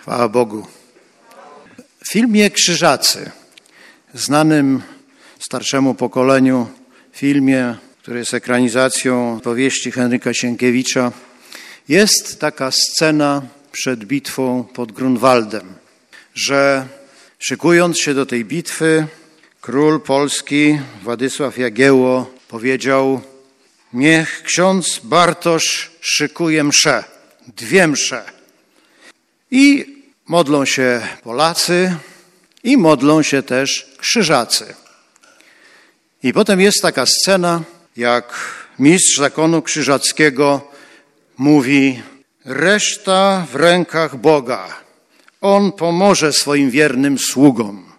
Chwała Bogu. W filmie Krzyżacy, znanym starszemu pokoleniu filmie, który jest ekranizacją powieści Henryka Sienkiewicza, jest taka scena przed bitwą pod Grunwaldem, że szykując się do tej bitwy, król Polski Władysław Jagiełło powiedział: niech ksiądz Bartosz szykuje mszę, 2 msze. I modlą się Polacy i modlą się też Krzyżacy. I potem jest taka scena, jak mistrz zakonu krzyżackiego mówi: reszta w rękach Boga. On pomoże swoim wiernym sługom.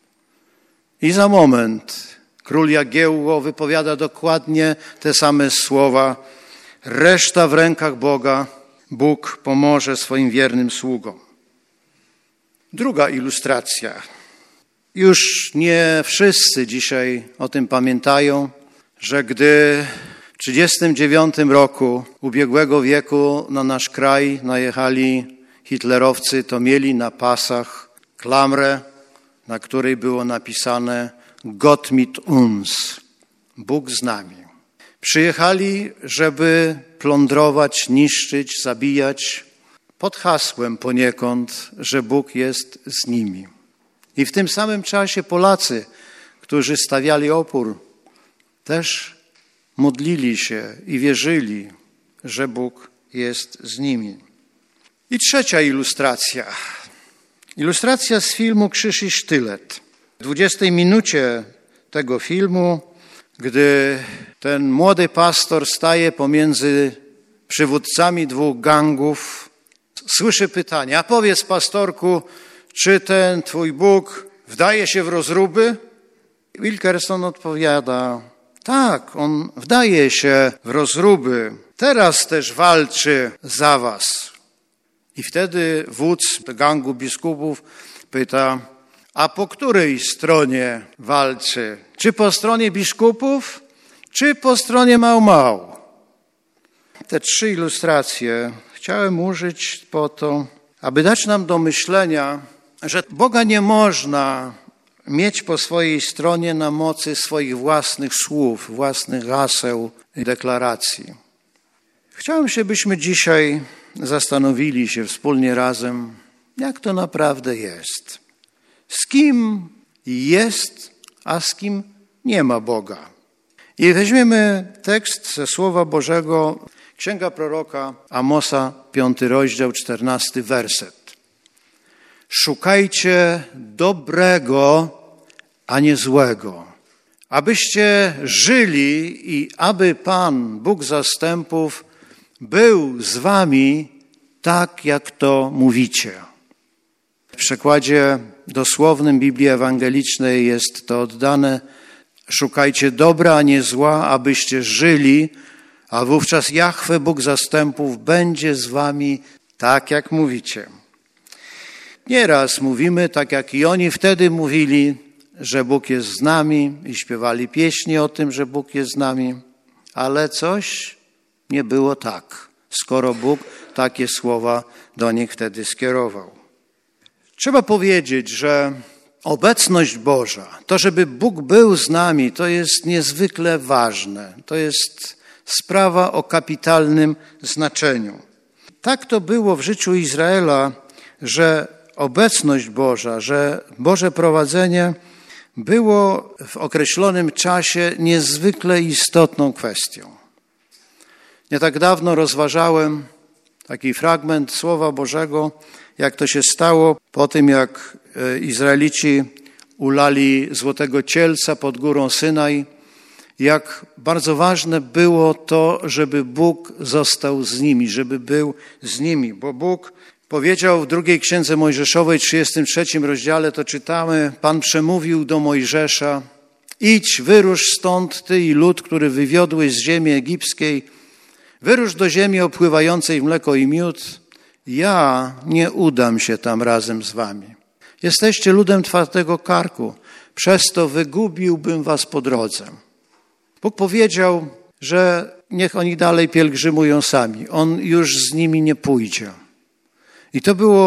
I za moment król Jagiełło wypowiada dokładnie te same słowa: reszta w rękach Boga. Bóg pomoże swoim wiernym sługom. Druga ilustracja. Już nie wszyscy dzisiaj o tym pamiętają, że gdy w 1939 roku ubiegłego wieku na nasz kraj najechali hitlerowcy, to mieli na pasach klamrę, na której było napisane Gott mit uns, Bóg z nami. Przyjechali, żeby plądrować, niszczyć, zabijać, pod hasłem poniekąd, że Bóg jest z nimi. I w tym samym czasie Polacy, którzy stawiali opór, też modlili się i wierzyli, że Bóg jest z nimi. I trzecia ilustracja. Ilustracja z filmu Krzyż i sztylet. W 20 minucie tego filmu, gdy ten młody pastor staje pomiędzy przywódcami 2 gangów, słyszy pytanie: a powiedz, pastorku, czy ten twój Bóg wdaje się w rozruby? Wilkerson odpowiada: tak, on wdaje się w rozruby. Teraz też walczy za was. I wtedy wódz gangu biskupów pyta: a po której stronie walczy? Czy po stronie biskupów, czy po stronie Mau-Mau? Te 3 ilustracje chciałem użyć po to, aby dać nam do myślenia, że Boga nie można mieć po swojej stronie na mocy swoich własnych słów, własnych haseł i deklaracji. Chciałem, żebyśmy dzisiaj zastanowili się wspólnie razem, jak to naprawdę jest. Z kim jest, a z kim nie ma Boga. I weźmiemy tekst ze Słowa Bożego, Księga proroka Amosa, 5 rozdział, 14 werset. Szukajcie dobrego, a nie złego, abyście żyli i aby Pan, Bóg zastępów, był z wami tak, jak to mówicie. W przekładzie dosłownym Biblii Ewangelicznej jest to oddane: szukajcie dobra, a nie zła, abyście żyli, a wówczas Jahwe, Bóg zastępów, będzie z wami tak, jak mówicie. Nieraz mówimy, tak jak i oni wtedy mówili, że Bóg jest z nami i śpiewali pieśni o tym, że Bóg jest z nami, ale coś nie było tak, skoro Bóg takie słowa do nich wtedy skierował. Trzeba powiedzieć, że obecność Boża, to, żeby Bóg był z nami, to jest niezwykle ważne. To jest sprawa o kapitalnym znaczeniu. Tak to było w życiu Izraela, że obecność Boża, że Boże prowadzenie było w określonym czasie niezwykle istotną kwestią. Nie tak dawno rozważałem taki fragment Słowa Bożego, jak to się stało po tym, jak Izraelici ulali złotego cielca pod górą Synaj, jak bardzo ważne było to, żeby Bóg został z nimi, żeby był z nimi, bo Bóg powiedział w 2 Księdze Mojżeszowej, 33 rozdziale, to czytamy: Pan przemówił do Mojżesza: idź, wyrusz stąd ty i lud, który wywiodłeś z ziemi egipskiej, wyrusz do ziemi opływającej w mleko i miód. Ja nie udam się tam razem z wami. Jesteście ludem twardego karku, przez to wygubiłbym was po drodze. Bóg powiedział, że niech oni dalej pielgrzymują sami. On już z nimi nie pójdzie. I to było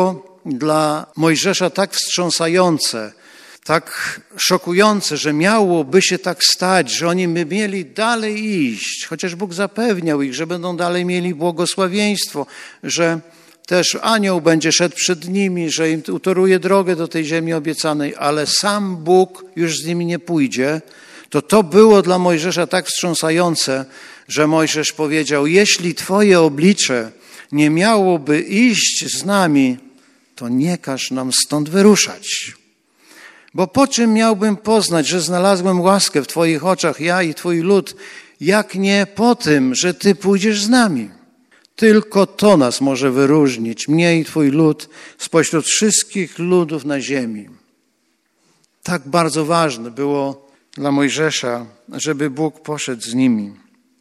dla Mojżesza tak wstrząsające, tak szokujące, że miałoby się tak stać, że oni by mieli dalej iść, chociaż Bóg zapewniał ich, że będą dalej mieli błogosławieństwo, że też anioł będzie szedł przed nimi, że im utoruje drogę do tej ziemi obiecanej, ale sam Bóg już z nimi nie pójdzie, to było dla Mojżesza tak wstrząsające, że Mojżesz powiedział, jeśli Twoje oblicze nie miałoby iść z nami, to nie każ nam stąd wyruszać. Bo po czym miałbym poznać, że znalazłem łaskę w Twoich oczach, ja i Twój lud, jak nie po tym, że Ty pójdziesz z nami. Tylko to nas może wyróżnić, mnie i Twój lud, spośród wszystkich ludów na ziemi. Tak bardzo ważne było dla Mojżesza, żeby Bóg poszedł z nimi.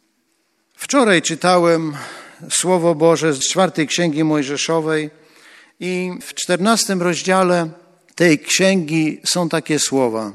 Wczoraj czytałem Słowo Boże z 4 Księgi Mojżeszowej i w 14 rozdziale tej księgi są takie słowa.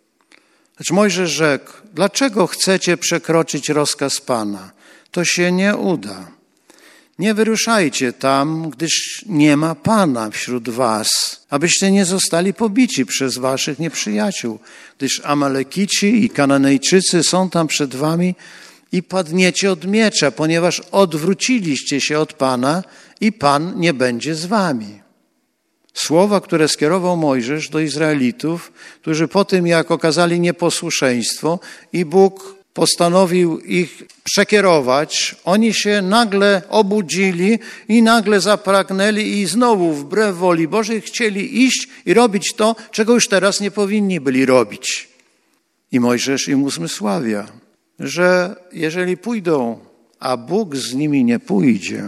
Lecz Mojżesz rzekł, dlaczego chcecie przekroczyć rozkaz Pana? To się nie uda. Nie wyruszajcie tam, gdyż nie ma Pana wśród was, abyście nie zostali pobici przez waszych nieprzyjaciół, gdyż Amalekici i Kananejczycy są tam przed wami i padniecie od miecza, ponieważ odwróciliście się od Pana i Pan nie będzie z wami. Słowa, które skierował Mojżesz do Izraelitów, którzy po tym, jak okazali nieposłuszeństwo i Bóg postanowił ich przekierować, oni się nagle obudzili i nagle zapragnęli i znowu wbrew woli Bożej chcieli iść i robić to, czego już teraz nie powinni byli robić. I Mojżesz im uzmysławia, że jeżeli pójdą, a Bóg z nimi nie pójdzie,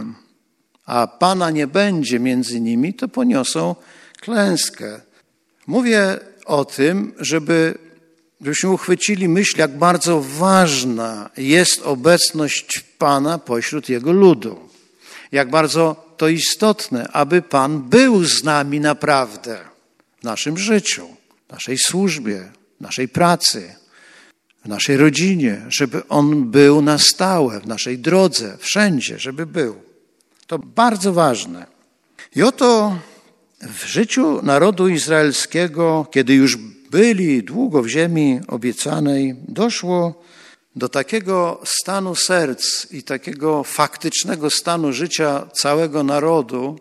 a Pana nie będzie między nimi, to poniosą klęskę. Mówię o tym, żebyśmy uchwycili myśl, jak bardzo ważna jest obecność Pana pośród Jego ludu. Jak bardzo to istotne, aby Pan był z nami naprawdę w naszym życiu, w naszej służbie, w naszej pracy, w naszej rodzinie, żeby On był na stałe, w naszej drodze, wszędzie, żeby był. To bardzo ważne. I oto w życiu narodu izraelskiego, kiedy już byli długo w ziemi obiecanej, doszło do takiego stanu serc i takiego faktycznego stanu życia całego narodu,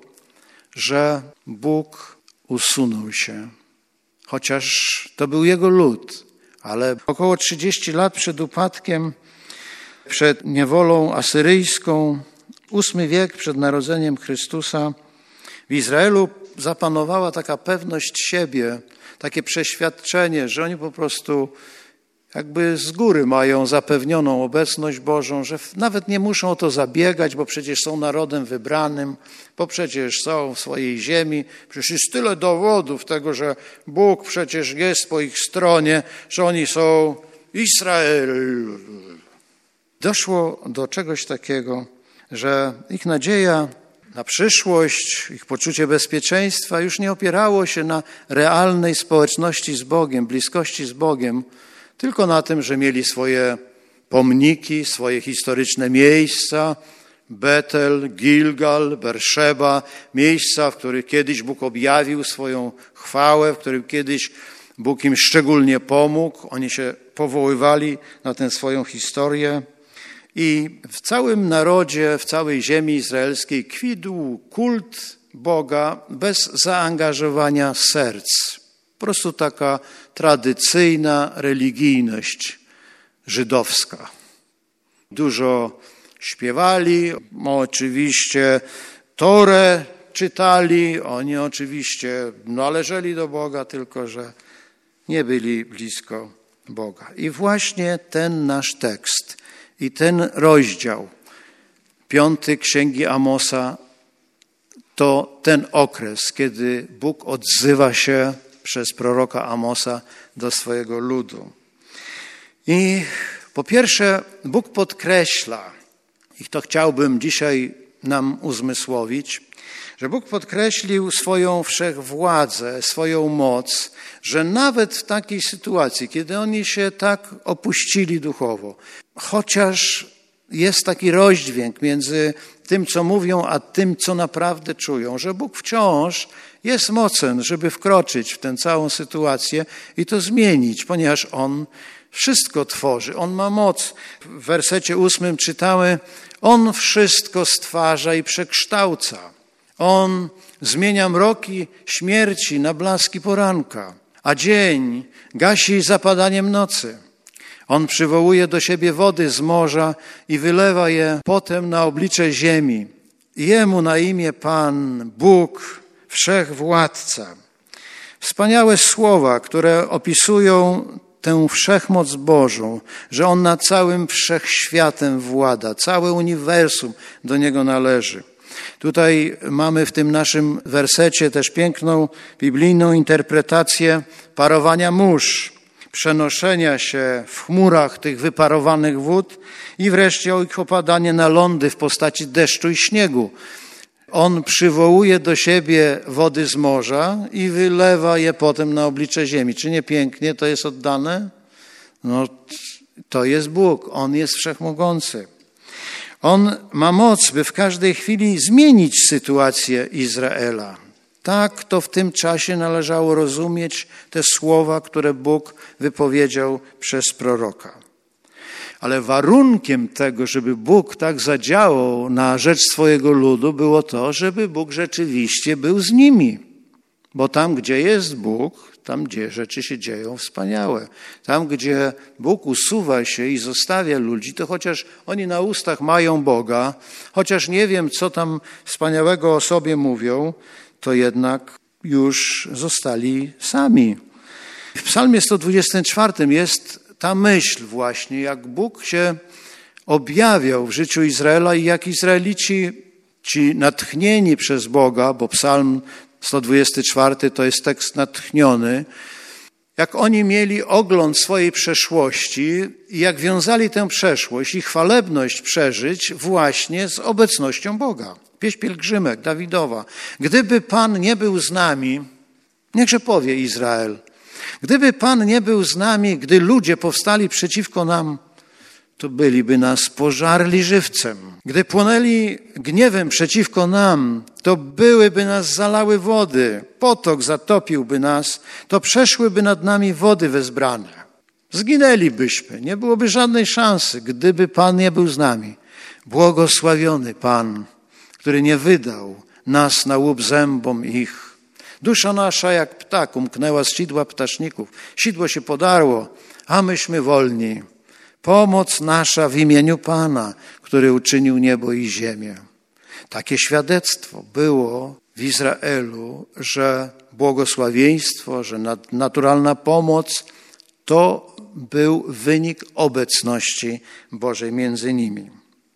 że Bóg usunął się. Chociaż to był Jego lud, ale około 30 lat przed upadkiem, przed niewolą asyryjską, 8 wiek przed narodzeniem Chrystusa, w Izraelu zapanowała taka pewność siebie, takie przeświadczenie, że oni po prostu jakby z góry mają zapewnioną obecność Bożą, że nawet nie muszą o to zabiegać, bo przecież są narodem wybranym, bo przecież są w swojej ziemi. Przecież jest tyle dowodów tego, że Bóg przecież jest po ich stronie, że oni są Izrael. Doszło do czegoś takiego, że ich nadzieja na przyszłość, ich poczucie bezpieczeństwa już nie opierało się na realnej społeczności z Bogiem, bliskości z Bogiem, tylko na tym, że mieli swoje pomniki, swoje historyczne miejsca, Betel, Gilgal, Berszeba, miejsca, w których kiedyś Bóg objawił swoją chwałę, w których kiedyś Bóg im szczególnie pomógł. Oni się powoływali na tę swoją historię. I w całym narodzie, w całej ziemi izraelskiej kwitł kult Boga bez zaangażowania serc. Po prostu taka tradycyjna religijność żydowska. Dużo śpiewali, oczywiście Torę czytali, oni oczywiście należeli do Boga, tylko że nie byli blisko Boga. I właśnie ten nasz tekst i ten rozdział 5 Księgi Amosa to ten okres, kiedy Bóg odzywa się przez proroka Amosa do swojego ludu. I po pierwsze Bóg podkreśla, i to chciałbym dzisiaj nam uzmysłowić, że Bóg podkreślił swoją wszechwładzę, swoją moc, że nawet w takiej sytuacji, kiedy oni się tak opuścili duchowo, chociaż jest taki rozdźwięk między tym, co mówią, a tym, co naprawdę czują. Że Bóg wciąż jest mocen, żeby wkroczyć w tę całą sytuację i to zmienić, ponieważ On wszystko tworzy. On ma moc. W wersecie 8 czytamy: On wszystko stwarza i przekształca. On zmienia mroki śmierci na blaski poranka, a dzień gasi zapadaniem nocy. On przywołuje do siebie wody z morza i wylewa je potem na oblicze ziemi. Jemu na imię Pan, Bóg, Wszechwładca. Wspaniałe słowa, które opisują tę wszechmoc Bożą, że On nad całym wszechświatem włada, całe uniwersum do Niego należy. Tutaj mamy w tym naszym wersecie też piękną biblijną interpretację parowania mórz, przenoszenia się w chmurach tych wyparowanych wód i wreszcie ich opadanie na lądy w postaci deszczu i śniegu. On przywołuje do siebie wody z morza i wylewa je potem na oblicze ziemi. Czy nie pięknie to jest oddane? No, to jest Bóg. On jest wszechmogący. On ma moc, by w każdej chwili zmienić sytuację Izraela. Tak to w tym czasie należało rozumieć te słowa, które Bóg wypowiedział przez proroka. Ale warunkiem tego, żeby Bóg tak zadziałał na rzecz swojego ludu, było to, żeby Bóg rzeczywiście był z nimi. Bo tam, gdzie jest Bóg, tam, gdzie rzeczy się dzieją wspaniałe. Tam, gdzie Bóg usuwa się i zostawia ludzi, to chociaż oni na ustach mają Boga, chociaż nie wiem, co tam wspaniałego o sobie mówią, to jednak już zostali sami. W Psalmie 124 jest ta myśl właśnie, jak Bóg się objawiał w życiu Izraela i jak Izraelici, ci natchnieni przez Boga, bo Psalm 124 to jest tekst natchniony, jak oni mieli ogląd swojej przeszłości i jak wiązali tę przeszłość i chwalebność przeżyć właśnie z obecnością Boga. Pieśń pielgrzymek Dawidowa. Gdyby Pan nie był z nami, niechże powie Izrael, gdyby Pan nie był z nami, gdy ludzie powstali przeciwko nam, to byliby nas pożarli żywcem. Gdy płonęli gniewem przeciwko nam, to byłyby nas zalały wody. Potok zatopiłby nas, to przeszłyby nad nami wody wezbrane. Zginęlibyśmy, nie byłoby żadnej szansy, gdyby Pan nie był z nami. Błogosławiony Pan, który nie wydał nas na łup zębom ich. Dusza nasza jak ptak umknęła z sidła ptaszników. Sidło się podarło, a myśmy wolni. Pomoc nasza w imieniu Pana, który uczynił niebo i ziemię. Takie świadectwo było w Izraelu, że błogosławieństwo, że naturalna pomoc to był wynik obecności Bożej między nimi.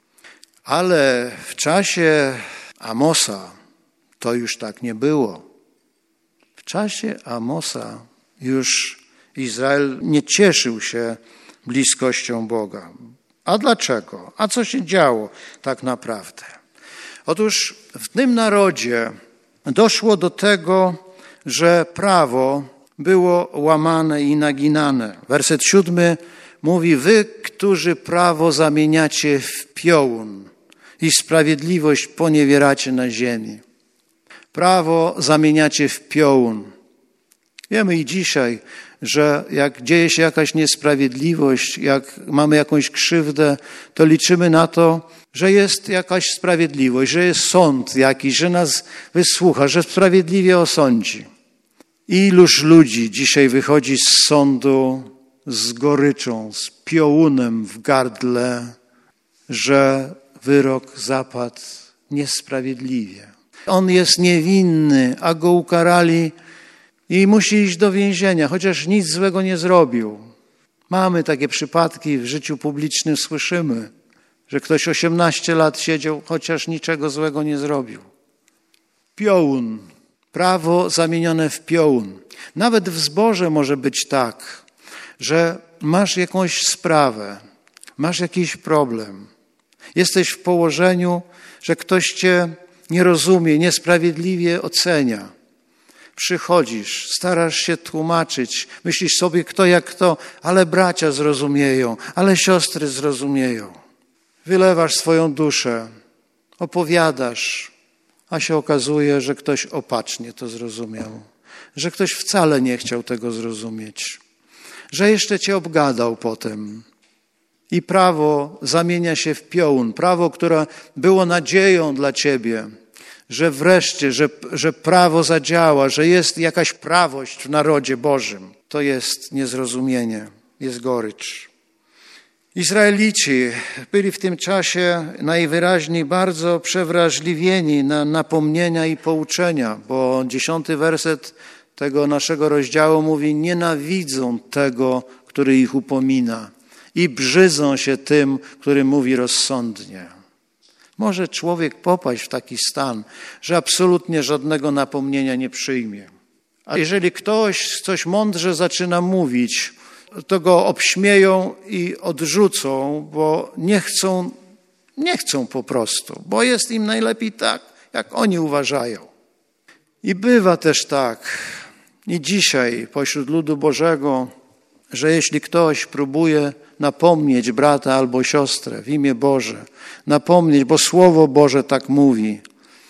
Ale w czasie Amosa to już tak nie było. W czasie Amosa już Izrael nie cieszył się bliskością Boga. A dlaczego? A co się działo tak naprawdę? Otóż w tym narodzie doszło do tego, że prawo było łamane i naginane. Werset 7 mówi: wy, którzy prawo zamieniacie w piołun i sprawiedliwość poniewieracie na ziemi. Prawo zamieniacie w piołun. Wiemy i dzisiaj, że jak dzieje się jakaś niesprawiedliwość, jak mamy jakąś krzywdę, to liczymy na to, że jest jakaś sprawiedliwość, że jest sąd jakiś, że nas wysłucha, że sprawiedliwie osądzi. Iluż ludzi dzisiaj wychodzi z sądu z goryczą, z piołunem w gardle, że wyrok zapadł niesprawiedliwie. On jest niewinny, a go ukarali i musi iść do więzienia, chociaż nic złego nie zrobił. Mamy takie przypadki w życiu publicznym, słyszymy, że ktoś 18 lat siedział, chociaż niczego złego nie zrobił. Piołun, prawo zamienione w piołun. Nawet w zborze może być tak, że masz jakąś sprawę, masz jakiś problem. Jesteś w położeniu, że ktoś cię nie rozumie, niesprawiedliwie ocenia. Przychodzisz, starasz się tłumaczyć, myślisz sobie kto jak kto, ale bracia zrozumieją, ale siostry zrozumieją. Wylewasz swoją duszę, Opowiadasz, a się okazuje, że ktoś opacznie to zrozumiał, że ktoś wcale nie chciał tego zrozumieć, że jeszcze cię obgadał potem. I prawo zamienia się w piołun. Prawo, które było nadzieją dla ciebie, że wreszcie, że prawo zadziała, że jest jakaś prawość w narodzie Bożym. To jest niezrozumienie, jest gorycz. Izraelici byli w tym czasie najwyraźniej bardzo przewrażliwieni na napomnienia i pouczenia, bo 10 werset tego naszego rozdziału mówi: nienawidzą tego, który ich upomina i brzydzą się tym, który mówi rozsądnie. Może człowiek popaść w taki stan, że absolutnie żadnego napomnienia nie przyjmie. A jeżeli ktoś coś mądrze zaczyna mówić, to go obśmieją i odrzucą, bo nie chcą po prostu, bo jest im najlepiej tak, jak oni uważają. I bywa też tak, i dzisiaj pośród ludu Bożego, że jeśli ktoś próbuje napomnieć brata albo siostrę w imię Boże, napomnieć, bo Słowo Boże tak mówi,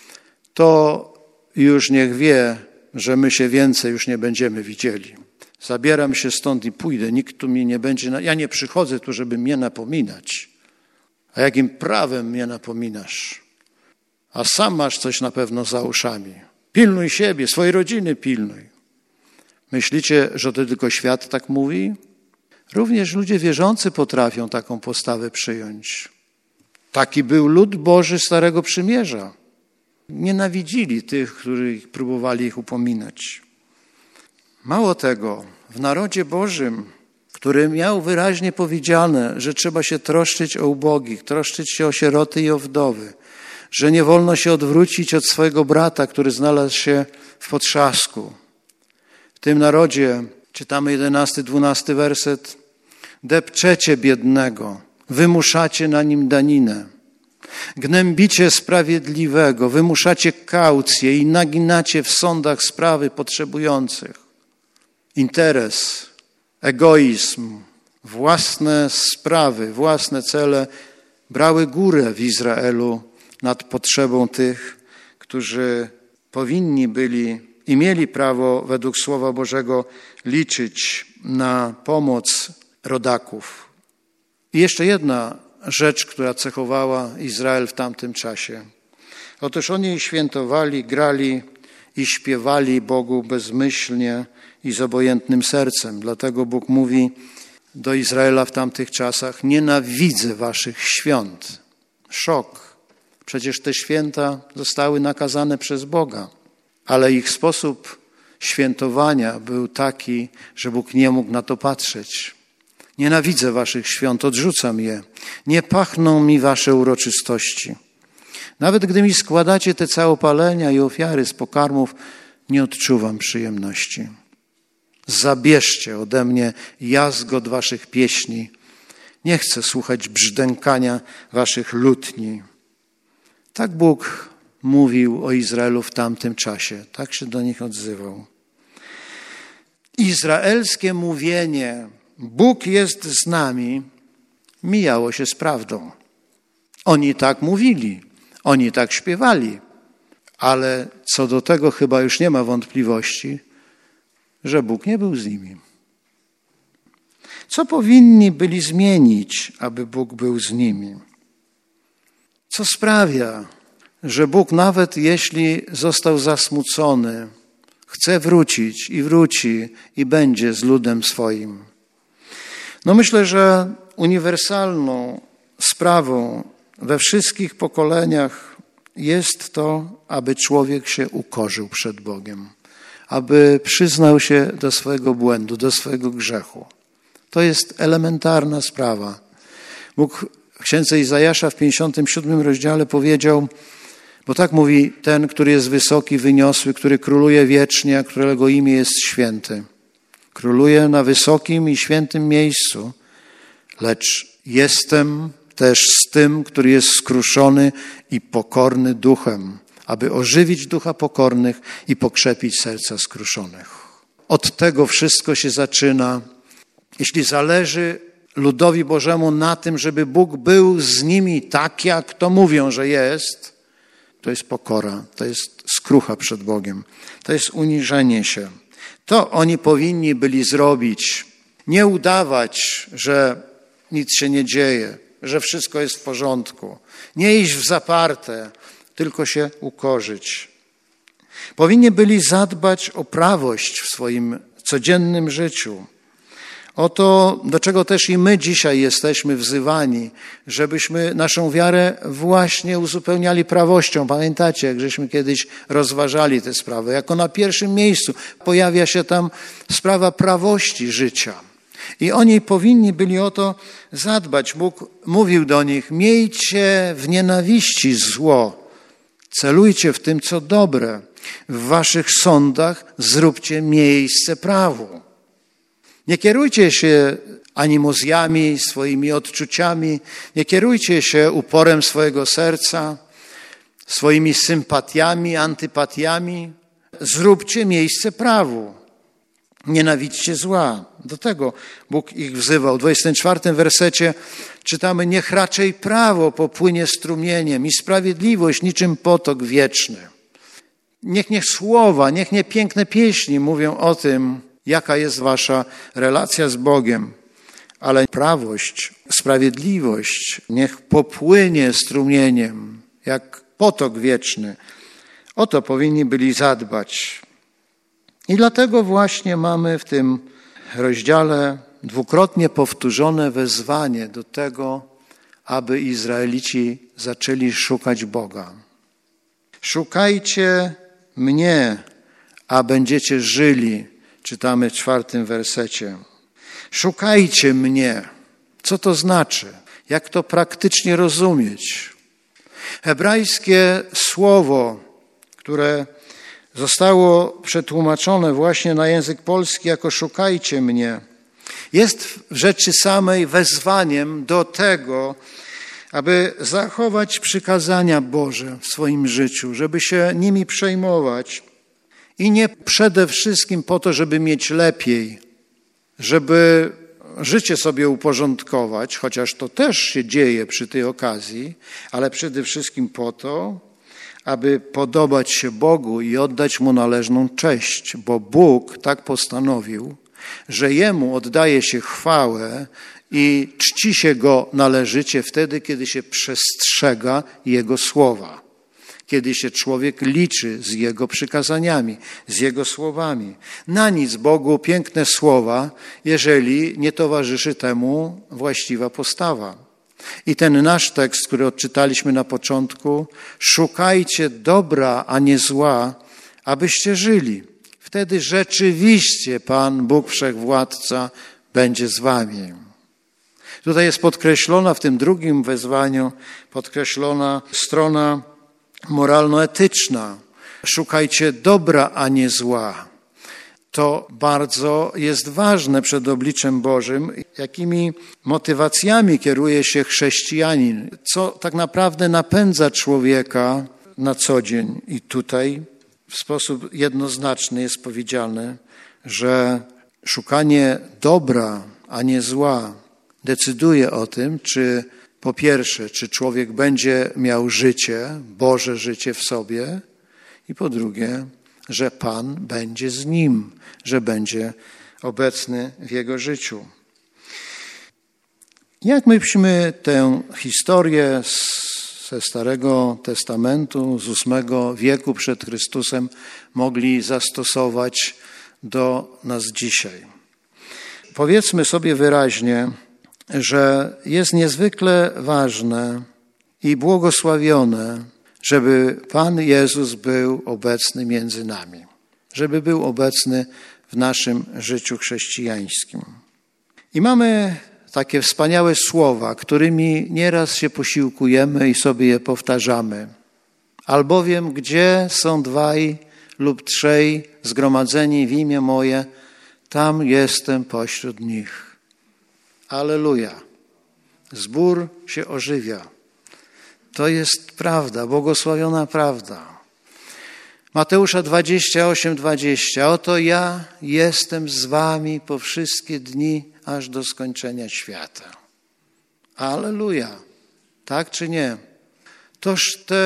to już niech wie, że my się więcej już nie będziemy widzieli. Zabieram się stąd i pójdę, nikt tu mnie nie będzie, ja nie przychodzę tu, żeby mnie napominać. A jakim prawem mnie napominasz? A sam masz coś na pewno za uszami. Pilnuj siebie, swojej rodziny pilnuj. Myślicie, że to tylko świat tak mówi? Również ludzie wierzący potrafią taką postawę przyjąć. Taki był lud Boży Starego Przymierza. Nienawidzili tych, których próbowali ich upominać. Mało tego, w narodzie Bożym, który miał wyraźnie powiedziane, że trzeba się troszczyć o ubogich, troszczyć się o sieroty i o wdowy, że nie wolno się odwrócić od swojego brata, który znalazł się w potrzasku. W tym narodzie, czytamy 11, 12 werset, depczecie biednego, wymuszacie na nim daninę, gnębicie sprawiedliwego, wymuszacie kaucję i naginacie w sądach sprawy potrzebujących. Interes, egoizm, własne sprawy, własne cele brały górę w Izraelu nad potrzebą tych, którzy powinni byli i mieli prawo według Słowa Bożego liczyć na pomoc rodaków. I jeszcze jedna rzecz, która cechowała Izrael w tamtym czasie. Otóż oni świętowali, grali i śpiewali Bogu bezmyślnie i z obojętnym sercem. Dlatego Bóg mówi do Izraela w tamtych czasach: nienawidzę waszych świąt. Szok. Przecież te święta zostały nakazane przez Boga, ale ich sposób świętowania był taki, że Bóg nie mógł na to patrzeć. Nienawidzę waszych świąt, odrzucam je. Nie pachną mi wasze uroczystości. Nawet gdy mi składacie te całopalenia i ofiary z pokarmów, nie odczuwam przyjemności. Zabierzcie ode mnie jazgot waszych pieśni. Nie chcę słuchać brzdękania waszych lutni. Tak Bóg mówił o Izraelu w tamtym czasie. Tak się do nich odzywał. Izraelskie mówienie Bóg jest z nami mijało się z prawdą. Oni tak mówili, oni tak śpiewali, ale co do tego chyba już nie ma wątpliwości, że Bóg nie był z nimi. Co powinni byli zmienić, aby Bóg był z nimi? Co sprawia, że Bóg, nawet jeśli został zasmucony, chce wrócić i wróci i będzie z ludem swoim? No myślę, że uniwersalną sprawą we wszystkich pokoleniach jest to, aby człowiek się ukorzył przed Bogiem, aby przyznał się do swojego błędu, do swojego grzechu. To jest elementarna sprawa. Bóg w księdze Izajasza w 57 rozdziale powiedział, bo tak mówi ten, który jest wysoki, wyniosły, który króluje wiecznie, a którego imię jest święty. Króluje na wysokim i świętym miejscu, lecz jestem też z tym, który jest skruszony i pokorny duchem, aby ożywić ducha pokornych i pokrzepić serca skruszonych. Od tego wszystko się zaczyna. Jeśli zależy ludowi Bożemu na tym, żeby Bóg był z nimi tak, jak to mówią, że jest, To jest pokora, to jest skrucha przed Bogiem, to jest uniżenie się. To oni powinni byli zrobić. Nie udawać, że nic się nie dzieje, że wszystko jest w porządku. Nie iść w zaparte, tylko się ukorzyć. Powinni byli zadbać o prawość w swoim codziennym życiu. O to, do czego też i my dzisiaj jesteśmy wzywani, żebyśmy naszą wiarę właśnie uzupełniali prawością. Pamiętacie, jak żeśmy kiedyś rozważali tę sprawę. Jako na pierwszym miejscu pojawia się tam sprawa prawości życia. I oni powinni byli o to zadbać. Bóg mówił do nich: miejcie w nienawiści zło, celujcie w tym, co dobre. W waszych sądach zróbcie miejsce prawu. Nie kierujcie się animozjami, swoimi odczuciami, nie kierujcie się uporem swojego serca, swoimi sympatiami, antypatiami. Zróbcie miejsce prawu. Nienawidźcie zła. Do tego Bóg ich wzywał. W 24 wersecie czytamy: niech raczej prawo popłynie strumieniem i sprawiedliwość niczym potok wieczny. Niech słowa, niech piękne pieśni mówią o tym, jaka jest wasza relacja z Bogiem, ale prawość, sprawiedliwość niech popłynie strumieniem, jak potok wieczny. O to powinni byli zadbać. I dlatego właśnie mamy w tym rozdziale dwukrotnie powtórzone wezwanie do tego, aby Izraelici zaczęli szukać Boga. Szukajcie mnie, a będziecie żyli. Czytamy w 4 wersecie. Szukajcie mnie. Co to znaczy? Jak to praktycznie rozumieć? Hebrajskie słowo, które zostało przetłumaczone właśnie na język polski jako szukajcie mnie, jest w rzeczy samej wezwaniem do tego, aby zachować przykazania Boże w swoim życiu, żeby się nimi przejmować i nie przede wszystkim po to, żeby mieć lepiej, żeby życie sobie uporządkować, chociaż to też się dzieje przy tej okazji, ale przede wszystkim po to, aby podobać się Bogu i oddać Mu należną cześć, bo Bóg tak postanowił, że Jemu oddaje się chwałę i czci się Go należycie wtedy, kiedy się przestrzega Jego słowa, kiedy się człowiek liczy z Jego przykazaniami, z Jego słowami. Na nic Bogu piękne słowa, jeżeli nie towarzyszy temu właściwa postawa. I ten nasz tekst, który odczytaliśmy na początku: szukajcie dobra, a nie zła, abyście żyli. Wtedy rzeczywiście Pan, Bóg Wszechwładca, będzie z wami. Tutaj jest podkreślona w tym drugim wezwaniu, podkreślona strona moralno-etyczna. Szukajcie dobra, a nie zła. To bardzo jest ważne przed obliczem Bożym, jakimi motywacjami kieruje się chrześcijanin, co tak naprawdę napędza człowieka na co dzień. I tutaj w sposób jednoznaczny jest powiedziane, że szukanie dobra, a nie zła decyduje o tym, czy po pierwsze, czy człowiek będzie miał życie, Boże życie w sobie, i po drugie, że Pan będzie z nim, że będzie obecny w jego życiu. Jak myśmy tę historię ze Starego Testamentu, z VIII wieku przed Chrystusem mogli zastosować do nas dzisiaj? Powiedzmy sobie wyraźnie, że jest niezwykle ważne i błogosławione, żeby Pan Jezus był obecny między nami, żeby był obecny w naszym życiu chrześcijańskim. I mamy takie wspaniałe słowa, którymi nieraz się posiłkujemy i sobie je powtarzamy. Albowiem gdzie są dwaj lub trzej zgromadzeni w imię moje, tam jestem pośród nich. Alleluja. Zbór się ożywia. To jest prawda, błogosławiona prawda. Mateusza 28:20. Oto ja jestem z wami po wszystkie dni, aż do skończenia świata. Alleluja. Tak czy nie? Toż te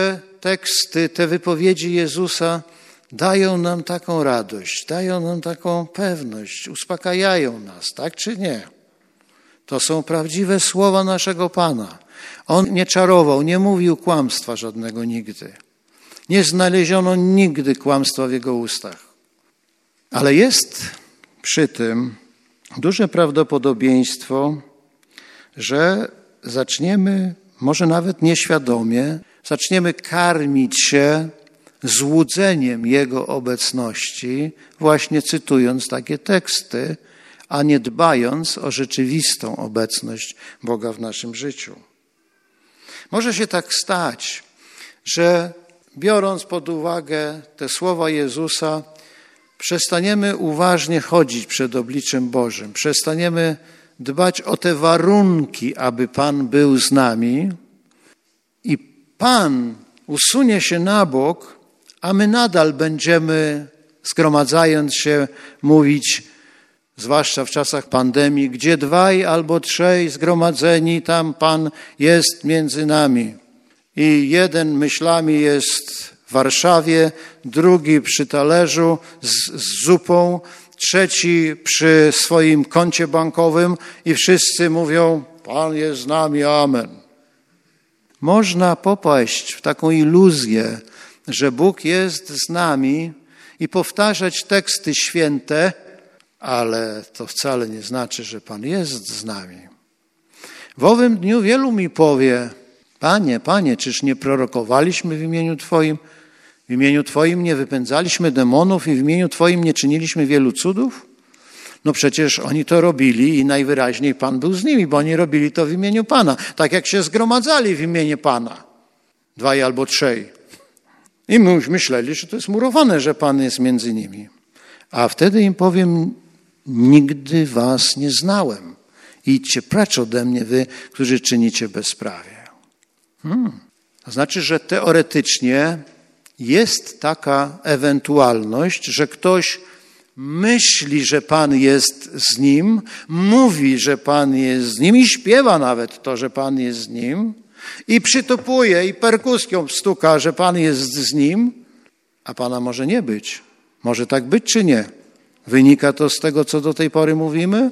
teksty, te wypowiedzi Jezusa dają nam taką radość, dają nam taką pewność, uspokajają nas, tak czy nie? To są prawdziwe słowa naszego Pana. On nie czarował, nie mówił kłamstwa żadnego nigdy. Nie znaleziono nigdy kłamstwa w Jego ustach. Ale jest przy tym duże prawdopodobieństwo, że zaczniemy, może nawet nieświadomie, zaczniemy karmić się złudzeniem Jego obecności, właśnie cytując takie teksty, a nie dbając o rzeczywistą obecność Boga w naszym życiu. Może się tak stać, że biorąc pod uwagę te słowa Jezusa, przestaniemy uważnie chodzić przed obliczem Bożym, przestaniemy dbać o te warunki, aby Pan był z nami i Pan usunie się na bok, a my nadal będziemy, zgromadzając się, mówić, zwłaszcza w czasach pandemii, gdzie 2 albo 3 zgromadzeni, tam Pan jest między nami. I jeden myślami jest w Warszawie, drugi przy talerzu z zupą, trzeci przy swoim koncie bankowym i wszyscy mówią, Pan jest z nami, amen. Można popaść w taką iluzję, że Bóg jest z nami i powtarzać teksty święte, ale to wcale nie znaczy, że Pan jest z nami. W owym dniu wielu mi powie, Panie, czyż nie prorokowaliśmy w imieniu Twoim? W imieniu Twoim nie wypędzaliśmy demonów i w imieniu Twoim nie czyniliśmy wielu cudów? No przecież oni to robili i najwyraźniej Pan był z nimi, bo oni robili to w imieniu Pana. Tak jak się zgromadzali w imieniu Pana. 2 albo 3. I my już myśleli, że to jest murowane, że Pan jest między nimi. A wtedy im powiem, nigdy was nie znałem. Idźcie precz ode mnie, wy, którzy czynicie bezprawie. To znaczy, że teoretycznie jest taka ewentualność, że ktoś myśli, że Pan jest z nim, mówi, że Pan jest z nim i śpiewa nawet to, że Pan jest z nim i przytupuje i perkusją stuka, że Pan jest z nim, a Pana może nie być. Może tak być czy nie? Wynika to z tego, co do tej pory mówimy?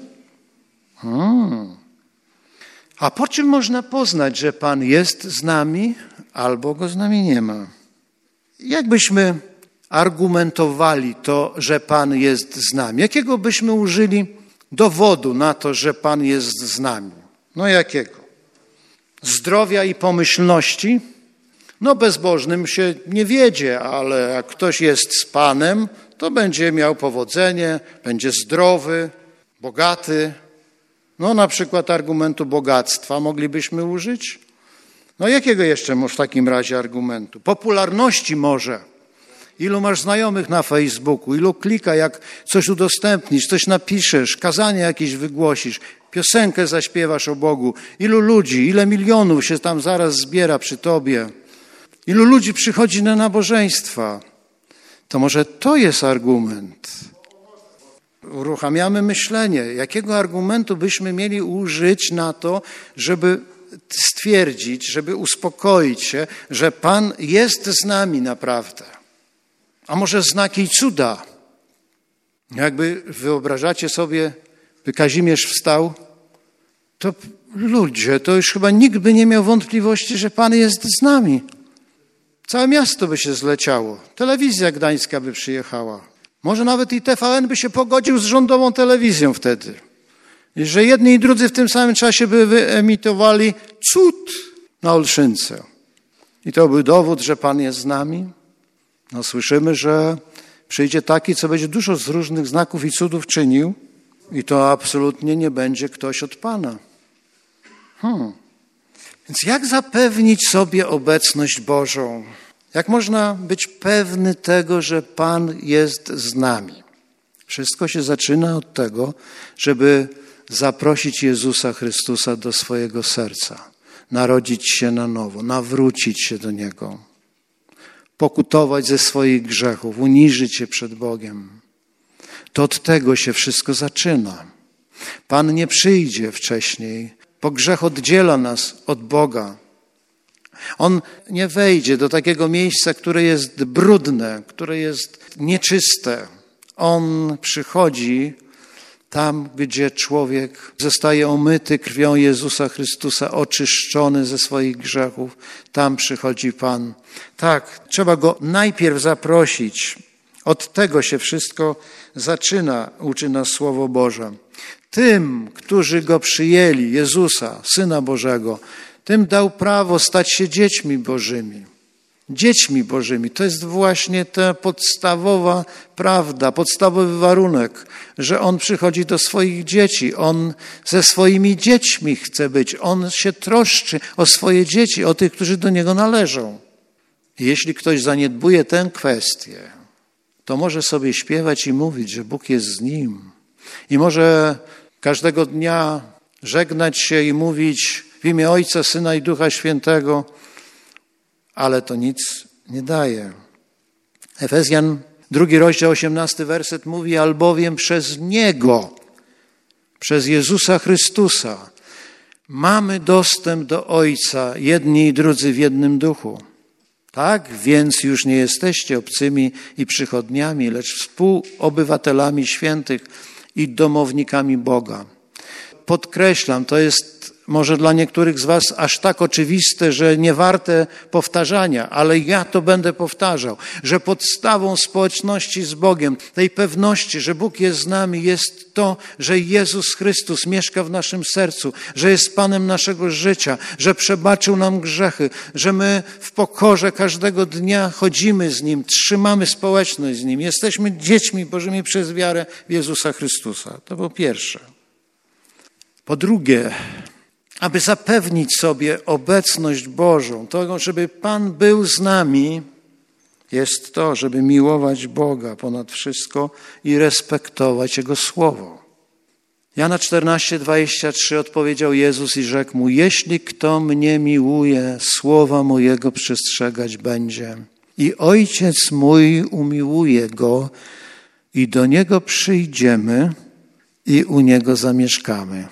A po czym można poznać, że Pan jest z nami albo Go z nami nie ma? Jakbyśmy argumentowali to, że Pan jest z nami? Jakiego byśmy użyli dowodu na to, że Pan jest z nami? No jakiego? Zdrowia i pomyślności? No bezbożnym się nie wiedzie, ale jak ktoś jest z Panem, to będzie miał powodzenie, będzie zdrowy, bogaty. No na przykład argumentu bogactwa moglibyśmy użyć. No jakiego jeszcze w takim razie argumentu? Popularności może. Ilu masz znajomych na Facebooku, ilu klika, jak coś udostępnisz, coś napiszesz, kazanie jakieś wygłosisz, piosenkę zaśpiewasz o Bogu. Ilu ludzi, ile milionów się tam zaraz zbiera przy tobie. Ilu ludzi przychodzi na nabożeństwa. To może to jest argument. Uruchamiamy myślenie. Jakiego argumentu byśmy mieli użyć na to, żeby stwierdzić, żeby uspokoić się, że Pan jest z nami naprawdę. A może znaki i cuda. Jakby wyobrażacie sobie, by Kazimierz wstał, to ludzie, to już chyba nikt by nie miał wątpliwości, że Pan jest z nami. Całe miasto by się zleciało. Telewizja gdańska by przyjechała. Może nawet i TVN by się pogodził z rządową telewizją wtedy. I że jedni i drudzy w tym samym czasie by wyemitowali cud na Olszynce. I to był dowód, że Pan jest z nami. No słyszymy, że przyjdzie taki, co będzie dużo z różnych znaków i cudów czynił i to absolutnie nie będzie ktoś od Pana. Więc jak zapewnić sobie obecność Bożą? Jak można być pewny tego, że Pan jest z nami? Wszystko się zaczyna od tego, żeby zaprosić Jezusa Chrystusa do swojego serca, narodzić się na nowo, nawrócić się do Niego, pokutować ze swoich grzechów, uniżyć się przed Bogiem. To od tego się wszystko zaczyna. Pan nie przyjdzie wcześniej, bo grzech oddziela nas od Boga. On nie wejdzie do takiego miejsca, które jest brudne, które jest nieczyste. On przychodzi tam, gdzie człowiek zostaje omyty krwią Jezusa Chrystusa, oczyszczony ze swoich grzechów. Tam przychodzi Pan. Tak, trzeba Go najpierw zaprosić. Od tego się wszystko zaczyna, uczy nas Słowo Boże. Tym, którzy Go przyjęli, Jezusa, Syna Bożego, tym dał prawo stać się dziećmi Bożymi. Dziećmi Bożymi. To jest właśnie ta podstawowa prawda, podstawowy warunek, że On przychodzi do swoich dzieci. On ze swoimi dziećmi chce być. On się troszczy o swoje dzieci, o tych, którzy do Niego należą. I jeśli ktoś zaniedbuje tę kwestię, to może sobie śpiewać i mówić, że Bóg jest z nim. I może każdego dnia żegnać się i mówić w imię Ojca, Syna i Ducha Świętego, ale to nic nie daje. Efezjan, 2 rozdział, 18 werset mówi, albowiem przez Niego, przez Jezusa Chrystusa mamy dostęp do Ojca, jedni i drudzy w jednym duchu. Tak, więc już nie jesteście obcymi i przychodniami, lecz współobywatelami świętych i domownikami Boga. Podkreślam, to jest może dla niektórych z was aż tak oczywiste, że nie warte powtarzania, ale ja to będę powtarzał, że podstawą społeczności z Bogiem, tej pewności, że Bóg jest z nami, jest to, że Jezus Chrystus mieszka w naszym sercu, że jest Panem naszego życia, że przebaczył nam grzechy, że my w pokorze każdego dnia chodzimy z Nim, trzymamy społeczność z Nim, jesteśmy dziećmi Bożymi przez wiarę w Jezusa Chrystusa. To po pierwsze. Po drugie, aby zapewnić sobie obecność Bożą, to, żeby Pan był z nami, jest to, żeby miłować Boga ponad wszystko i respektować Jego Słowo. Jana 14:23 odpowiedział Jezus i rzekł mu, jeśli kto mnie miłuje, słowa mojego przestrzegać będzie. I Ojciec mój umiłuje go i do Niego przyjdziemy i u Niego zamieszkamy.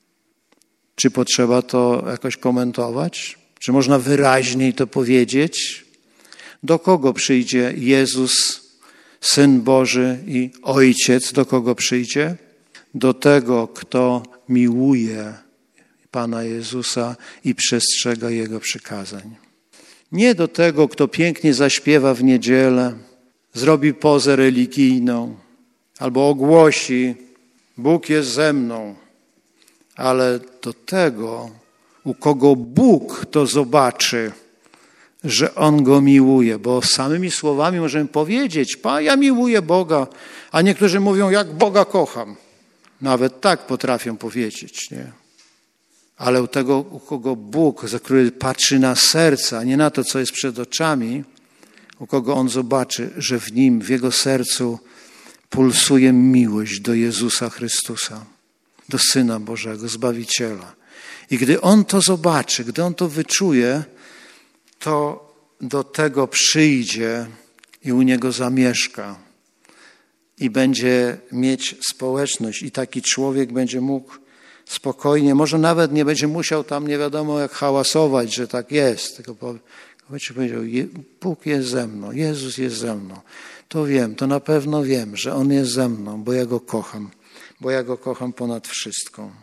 Czy potrzeba to jakoś komentować? Czy można wyraźniej to powiedzieć? Do kogo przyjdzie Jezus, Syn Boży i Ojciec? Do kogo przyjdzie? Do tego, kto miłuje Pana Jezusa i przestrzega Jego przykazań. Nie do tego, kto pięknie zaśpiewa w niedzielę, zrobi pozę religijną albo ogłosi, Bóg jest ze mną. Ale do tego, u kogo Bóg to zobaczy, że On go miłuje. Bo samymi słowami możemy powiedzieć, ja miłuję Boga, a niektórzy mówią, jak Boga kocham. Nawet tak potrafią powiedzieć, nie? Ale u tego, u kogo Bóg, za który patrzy na serce, a nie na to, co jest przed oczami, u kogo On zobaczy, że w nim, w jego sercu pulsuje miłość do Jezusa Chrystusa, do Syna Bożego, Zbawiciela. I gdy On to zobaczy, gdy On to wyczuje, to do tego przyjdzie i u Niego zamieszka. I będzie mieć społeczność. I taki człowiek będzie mógł spokojnie, może nawet nie będzie musiał tam nie wiadomo jak hałasować, że tak jest. Tylko powiedział, Bóg jest ze mną, Jezus jest ze mną. To wiem, to na pewno wiem, że On jest ze mną, bo ja Go kocham. Bo ja Go kocham ponad wszystko.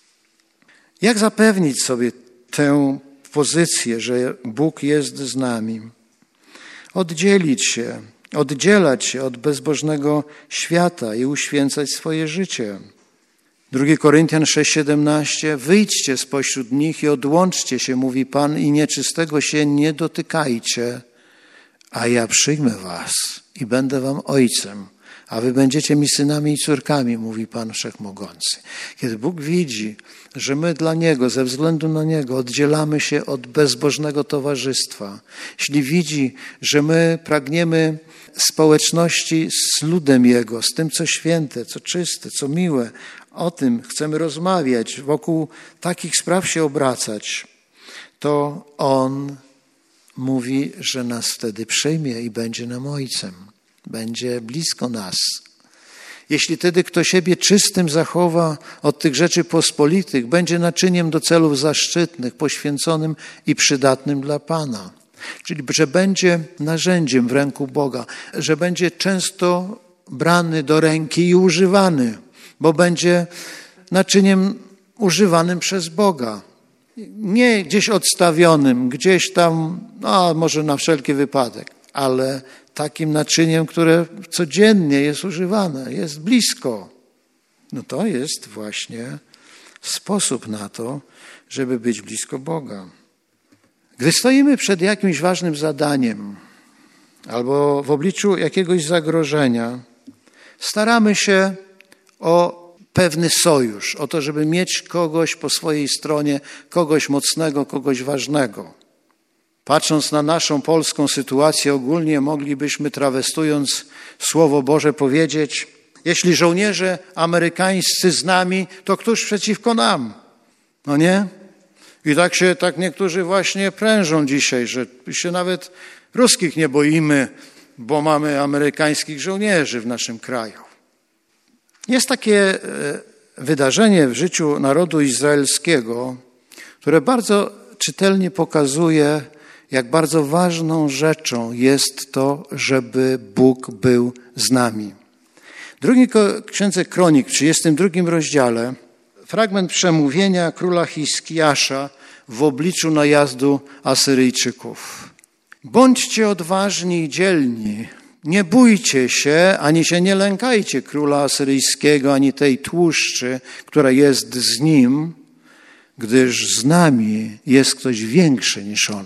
Jak zapewnić sobie tę pozycję, że Bóg jest z nami? Oddzielać się od bezbożnego świata i uświęcać swoje życie. 2 Koryntian 6:17. Wyjdźcie spośród nich i odłączcie się, mówi Pan, i nieczystego się nie dotykajcie, a ja przyjmę was i będę wam ojcem, a wy będziecie mi synami i córkami, mówi Pan Wszechmogący. Kiedy Bóg widzi, że my dla Niego, ze względu na Niego oddzielamy się od bezbożnego towarzystwa, jeśli widzi, że my pragniemy społeczności z ludem Jego, z tym, co święte, co czyste, co miłe, o tym chcemy rozmawiać, wokół takich spraw się obracać, to On mówi, że nas wtedy przyjmie i będzie nam ojcem. Będzie blisko nas. Jeśli tedy kto siebie czystym zachowa od tych rzeczy pospolitych, będzie naczyniem do celów zaszczytnych, poświęconym i przydatnym dla Pana. Czyli, że będzie narzędziem w ręku Boga, że będzie często brany do ręki i używany, bo będzie naczyniem używanym przez Boga. Nie gdzieś odstawionym, gdzieś tam, może na wszelki wypadek, ale takim naczyniem, które codziennie jest używane, jest blisko. No to jest właśnie sposób na to, żeby być blisko Boga. Gdy stoimy przed jakimś ważnym zadaniem albo w obliczu jakiegoś zagrożenia, staramy się o pewny sojusz, o to, żeby mieć kogoś po swojej stronie, kogoś mocnego, kogoś ważnego. Patrząc na naszą polską sytuację ogólnie, moglibyśmy, trawestując Słowo Boże, powiedzieć: jeśli żołnierze amerykańscy z nami, to któż przeciwko nam? No nie? I tak niektórzy właśnie prężą dzisiaj, że się nawet ruskich nie boimy, bo mamy amerykańskich żołnierzy w naszym kraju. Jest takie wydarzenie w życiu narodu izraelskiego, które bardzo czytelnie pokazuje, jak bardzo ważną rzeczą jest to, żeby Bóg był z nami. W drugiej księdze Kronik, w 32 rozdziale, fragment przemówienia króla Hiskiasza w obliczu najazdu Asyryjczyków. Bądźcie odważni i dzielni, nie bójcie się, ani się nie lękajcie króla asyryjskiego, ani tej tłuszczy, która jest z nim, gdyż z nami jest ktoś większy niż on.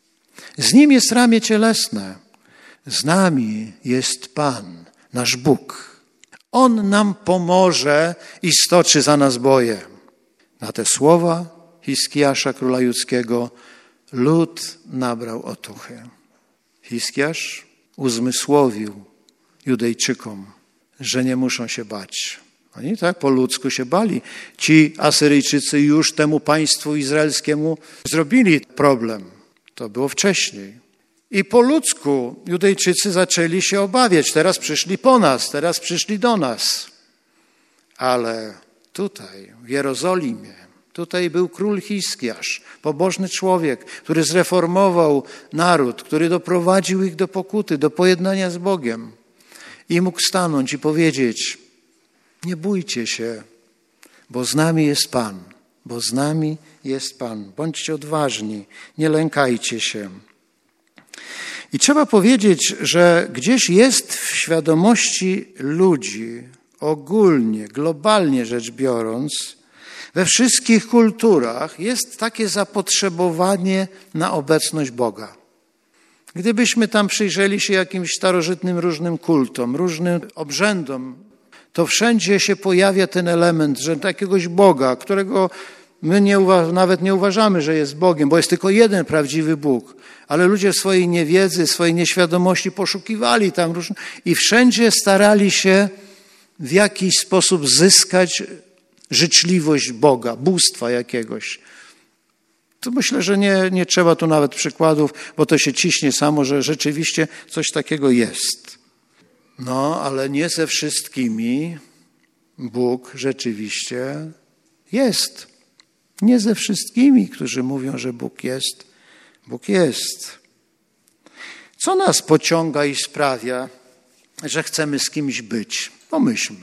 Z nim jest ramię cielesne, z nami jest Pan, nasz Bóg. On nam pomoże i stoczy za nas boje. Na te słowa Hiskiasza, króla judzkiego, lud nabrał otuchy. Hiskiasz uzmysłowił Judejczykom, że nie muszą się bać. Oni tak po ludzku się bali. Ci Asyryjczycy już temu państwu izraelskiemu zrobili problem. To było wcześniej. I po ludzku Judejczycy zaczęli się obawiać. Teraz przyszli po nas, teraz przyszli do nas. Ale tutaj, w Jerozolimie, tutaj był król Hiskiasz, pobożny człowiek, który zreformował naród, który doprowadził ich do pokuty, do pojednania z Bogiem. I mógł stanąć i powiedzieć: nie bójcie się, bo z nami jest Pan, bo z nami jest Pan. Bądźcie odważni, nie lękajcie się. I trzeba powiedzieć, że gdzieś jest w świadomości ludzi, ogólnie, globalnie rzecz biorąc, we wszystkich kulturach jest takie zapotrzebowanie na obecność Boga. Gdybyśmy tam przyjrzeli się jakimś starożytnym różnym kultom, różnym obrzędom, to wszędzie się pojawia ten element, że jakiegoś Boga, którego my nawet nie uważamy, że jest Bogiem, bo jest tylko jeden prawdziwy Bóg. Ale ludzie w swojej niewiedzy, swojej nieświadomości poszukiwali tam i wszędzie starali się w jakiś sposób zyskać życzliwość Boga, bóstwa jakiegoś. To myślę, że nie trzeba tu nawet przykładów, bo to się ciśnie samo, że rzeczywiście coś takiego jest. No, ale nie ze wszystkimi Bóg rzeczywiście jest. Nie ze wszystkimi, którzy mówią, że Bóg jest. Bóg jest. Co nas pociąga i sprawia, że chcemy z kimś być? Pomyślmy.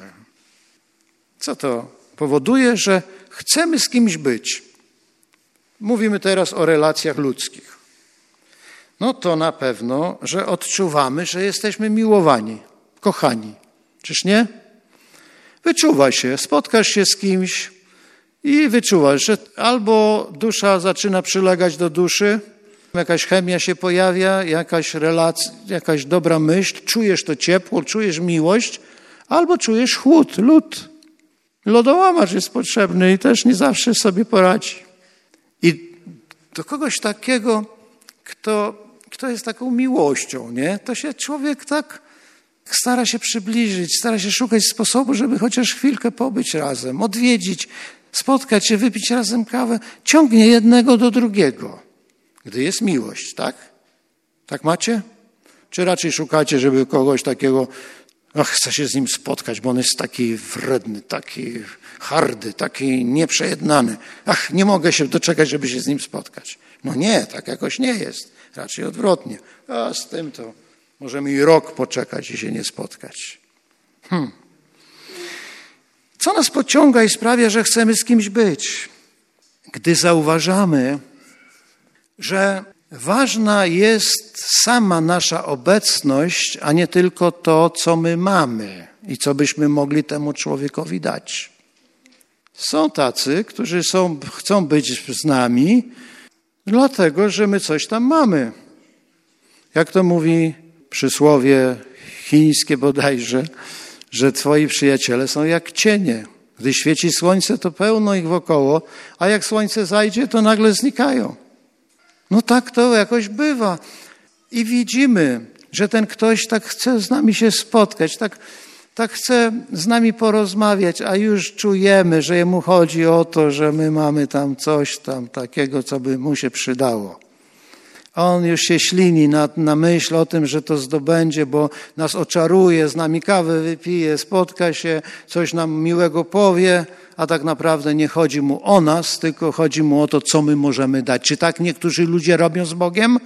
Co to powoduje, że chcemy z kimś być? Mówimy teraz o relacjach ludzkich. No to na pewno, że odczuwamy, że jesteśmy miłowani, kochani. Czyż nie? Wyczuwa się, spotkasz się z kimś i wyczuwasz, że albo dusza zaczyna przylegać do duszy, jakaś chemia się pojawia, jakaś relacja, jakaś dobra myśl, czujesz to ciepło, czujesz miłość, albo czujesz chłód, lód. Lodołamacz jest potrzebny i też nie zawsze sobie poradzi. I do kogoś takiego, kto jest taką miłością, nie? To się człowiek tak stara się przybliżyć, stara się szukać sposobu, żeby chociaż chwilkę pobyć razem, odwiedzić, spotkać się, wypić razem kawę. Ciągnie jednego do drugiego, gdy jest miłość, tak? Tak macie? Czy raczej szukacie, żeby kogoś takiego Chcę się z nim spotkać, bo on jest taki wredny, taki hardy, taki nieprzejednany. Nie mogę się doczekać, żeby się z nim spotkać. No nie, tak jakoś nie jest. Raczej odwrotnie. Z tym to możemy i rok poczekać i się nie spotkać. Co nas pociąga i sprawia, że chcemy z kimś być? Gdy zauważamy, że ważna jest sama nasza obecność, a nie tylko to, co my mamy i co byśmy mogli temu człowiekowi dać. Są tacy, którzy chcą być z nami, dlatego, że my coś tam mamy. Jak to mówi przysłowie chińskie bodajże, że twoi przyjaciele są jak cienie. Gdy świeci słońce, to pełno ich wokoło, a jak słońce zajdzie, to nagle znikają. No tak to jakoś bywa. I widzimy, że ten ktoś tak chce z nami się spotkać, tak chce z nami porozmawiać, a już czujemy, że jemu chodzi o to, że my mamy tam coś tam takiego, co by mu się przydało. On już się ślini na myśl o tym, że to zdobędzie, bo nas oczaruje, z nami kawę wypije, spotka się, coś nam miłego powie, a tak naprawdę nie chodzi mu o nas, tylko chodzi mu o to, co my możemy dać. Czy tak niektórzy ludzie robią z Bogiem?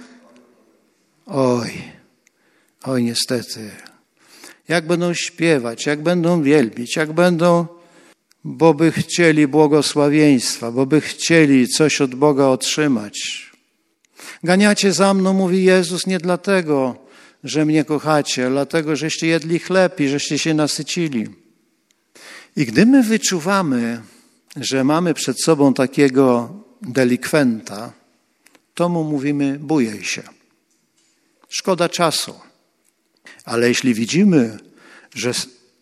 Oj, niestety. Jak będą śpiewać, jak będą wielbić, jak będą, bo by chcieli błogosławieństwa, bo by chcieli coś od Boga otrzymać. Ganiacie za mną, mówi Jezus, nie dlatego, że mnie kochacie, dlatego, żeście jedli chleb i żeście się nasycili. I gdy my wyczuwamy, że mamy przed sobą takiego delikwenta, to mu mówimy, bujaj się. Szkoda czasu. Ale jeśli widzimy, że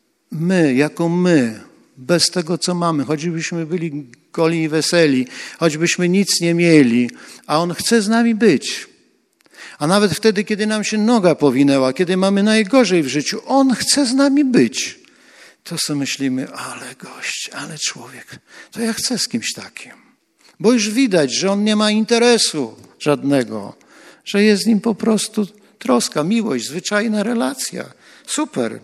my, bez tego, co mamy, choćbyśmy byli goli i weseli, choćbyśmy nic nie mieli, a on chce z nami być. A nawet wtedy, kiedy nam się noga powinęła, kiedy mamy najgorzej w życiu, on chce z nami być. To sobie myślimy, ale gość, ale człowiek, to ja chcę z kimś takim. Bo już widać, że on nie ma interesu żadnego, że jest z nim po prostu troska, miłość, zwyczajna relacja. Super.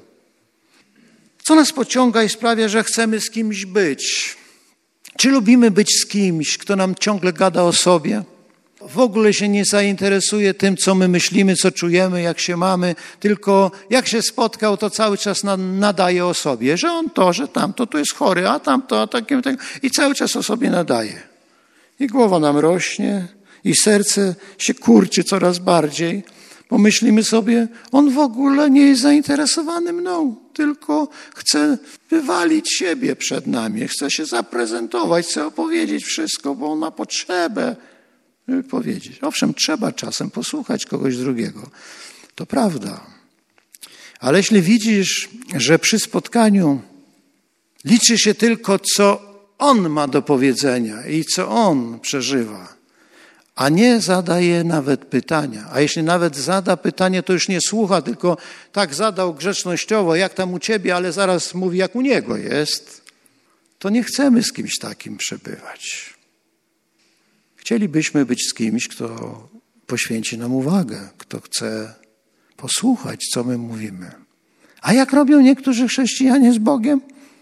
Co nas pociąga i sprawia, że chcemy z kimś być? Czy lubimy być z kimś, kto nam ciągle gada o sobie? W ogóle się nie zainteresuje tym, co my myślimy, co czujemy, jak się mamy, tylko jak się spotkał, to cały czas nadaje o sobie, że on to, że tamto, tu jest chory, a tamto, a takim, i cały czas o sobie nadaje. I głowa nam rośnie, i serce się kurczy coraz bardziej, bo myślimy sobie, on w ogóle nie jest zainteresowany mną, tylko chce wywalić siebie przed nami, chce się zaprezentować, chce opowiedzieć wszystko, bo on ma potrzebę powiedzieć. Owszem, trzeba czasem posłuchać kogoś drugiego. To prawda. Ale jeśli widzisz, że przy spotkaniu liczy się tylko, co on ma do powiedzenia i co on przeżywa, a nie zadaje nawet pytania. A jeśli nawet zada pytanie, to już nie słucha, tylko tak zadał grzecznościowo, jak tam u ciebie, ale zaraz mówi, jak u niego jest, to nie chcemy z kimś takim przebywać. Chcielibyśmy być z kimś, kto poświęci nam uwagę, kto chce posłuchać, co my mówimy. A jak robią niektórzy chrześcijanie z Bogiem?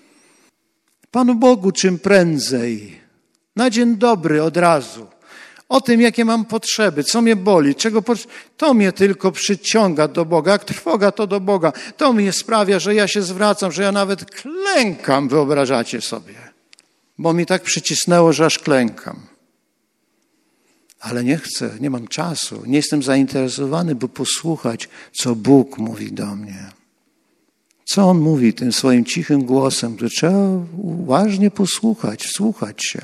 Panu Bogu czym prędzej, na dzień dobry od razu. O tym, jakie mam potrzeby, co mnie boli, to mnie tylko przyciąga do Boga. Jak trwoga, to do Boga. To mnie sprawia, że ja się zwracam, że ja nawet klękam, wyobrażacie sobie. Bo mi tak przycisnęło, że aż klękam. Ale nie chcę, nie mam czasu, nie jestem zainteresowany, by posłuchać, co Bóg mówi do mnie. Co On mówi tym swoim cichym głosem, że trzeba uważnie posłuchać, wsłuchać się.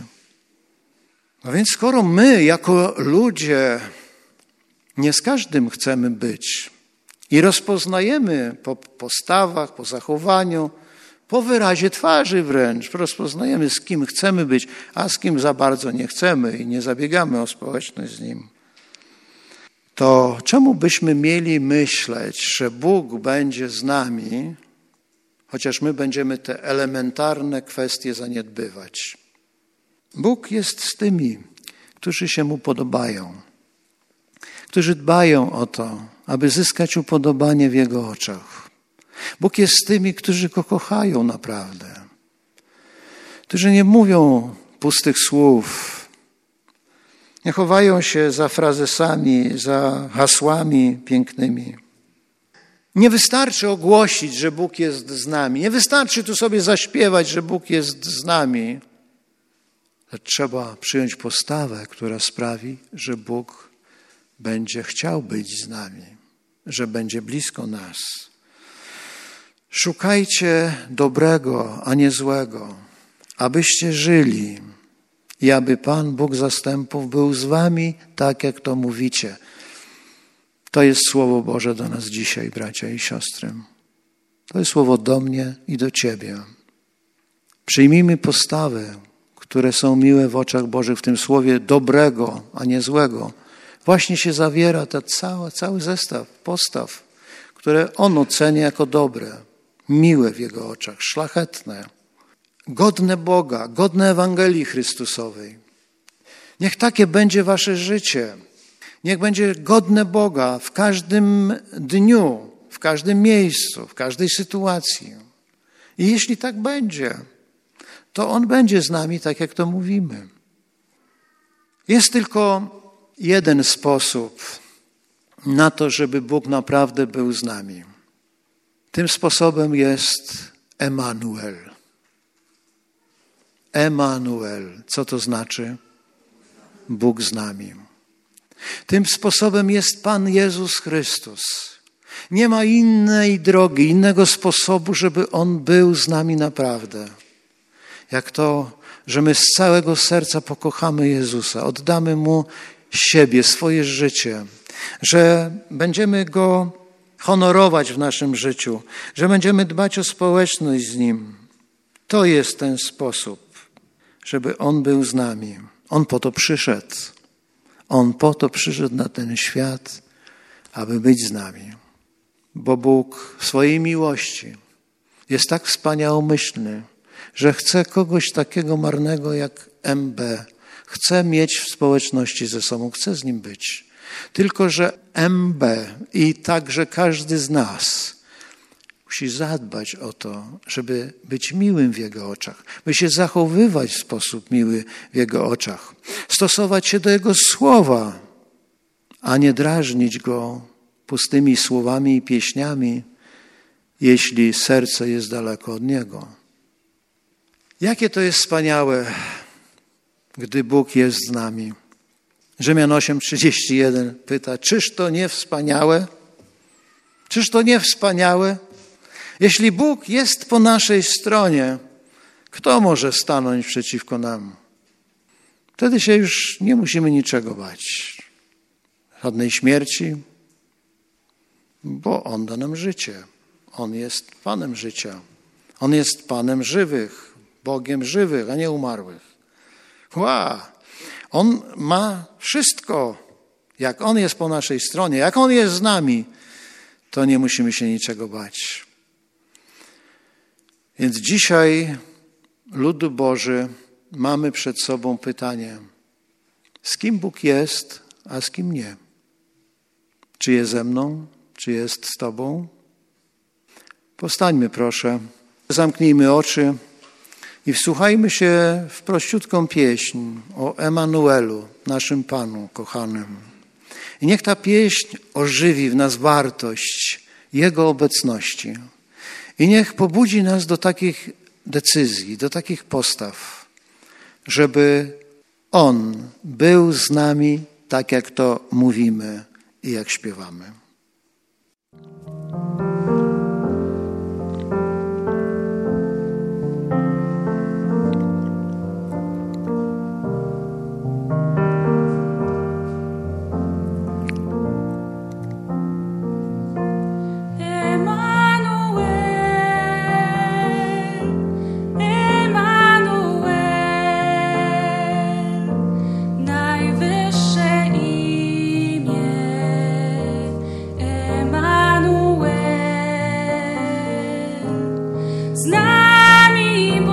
No więc skoro my jako ludzie nie z każdym chcemy być i rozpoznajemy po postawach, po zachowaniu, po wyrazie twarzy wręcz, rozpoznajemy z kim chcemy być, a z kim za bardzo nie chcemy i nie zabiegamy o społeczność z nim, to czemu byśmy mieli myśleć, że Bóg będzie z nami, chociaż my będziemy te elementarne kwestie zaniedbywać? Bóg jest z tymi, którzy się Mu podobają, którzy dbają o to, aby zyskać upodobanie w Jego oczach. Bóg jest z tymi, którzy Go kochają naprawdę. Którzy nie mówią pustych słów. Nie chowają się za frazesami, za hasłami pięknymi. Nie wystarczy ogłosić, że Bóg jest z nami. Nie wystarczy tu sobie zaśpiewać, że Bóg jest z nami. Lecz trzeba przyjąć postawę, która sprawi, że Bóg będzie chciał być z nami, że będzie blisko nas. Szukajcie dobrego, a nie złego, abyście żyli i aby Pan, Bóg zastępów, był z wami tak, jak to mówicie. To jest Słowo Boże do nas dzisiaj, bracia i siostry. To jest słowo do mnie i do ciebie. Przyjmijmy postawy, które są miłe w oczach Bożych, w tym słowie dobrego, a nie złego. Właśnie się zawiera ten cały zestaw postaw, które On ocenia jako dobre, miłe w Jego oczach, szlachetne, godne Boga, godne Ewangelii Chrystusowej. Niech takie będzie wasze życie. Niech będzie godne Boga w każdym dniu, w każdym miejscu, w każdej sytuacji. I jeśli tak będzie, to On będzie z nami tak, jak to mówimy. Jest tylko jeden sposób na to, żeby Bóg naprawdę był z nami. Tym sposobem jest Emanuel. Emanuel. Co to znaczy? Bóg z nami. Tym sposobem jest Pan Jezus Chrystus. Nie ma innej drogi, innego sposobu, żeby On był z nami naprawdę. Jak to, że my z całego serca pokochamy Jezusa, oddamy Mu siebie, swoje życie, że będziemy Go honorować w naszym życiu, że będziemy dbać o społeczność z Nim. To jest ten sposób, żeby On był z nami. On po to przyszedł. On po to przyszedł na ten świat, aby być z nami. Bo Bóg w swojej miłości jest tak wspaniałomyślny, że chce kogoś takiego marnego jak MB. Chce mieć w społeczności ze sobą, chce z nim być. Tylko że MB i także każdy z nas musi zadbać o to, żeby być miłym w Jego oczach, by się zachowywać w sposób miły w Jego oczach, stosować się do Jego słowa, a nie drażnić Go pustymi słowami i pieśniami, jeśli serce jest daleko od Niego. Jakie to jest wspaniałe, gdy Bóg jest z nami. Rzymian 8:31 pyta, czyż to nie wspaniałe? Czyż to nie wspaniałe? Jeśli Bóg jest po naszej stronie, kto może stanąć przeciwko nam? Wtedy się już nie musimy niczego bać. Żadnej śmierci, bo On da nam życie. On jest Panem życia. On jest Panem żywych, Bogiem żywych, a nie umarłych. On ma wszystko. Jak On jest po naszej stronie, jak On jest z nami, to nie musimy się niczego bać. Więc dzisiaj, ludu Boży, mamy przed sobą pytanie, z kim Bóg jest, a z kim nie? Czy jest ze mną, czy jest z Tobą? Powstańmy proszę, zamknijmy oczy i wsłuchajmy się w prościutką pieśń o Emanuelu, naszym Panu kochanym. I niech ta pieśń ożywi w nas wartość Jego obecności. I niech pobudzi nas do takich decyzji, do takich postaw, żeby On był z nami tak, jak to mówimy i jak śpiewamy. Z nami